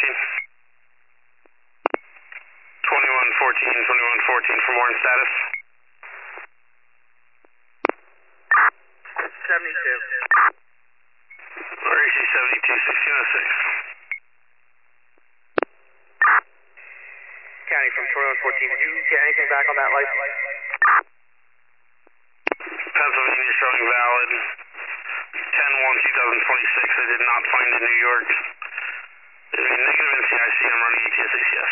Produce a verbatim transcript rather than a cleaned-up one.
fourteen. twenty-one fourteen, twenty-one fourteen for morning status. seventy-two. R E C seventy-two, sixteen oh six. County from twenty-one fourteen, did you get anything back on that license? Pennsylvania showing valid. ten one twenty twenty-six, I did not find in New York. Negative N C I C, I'm running A T S A C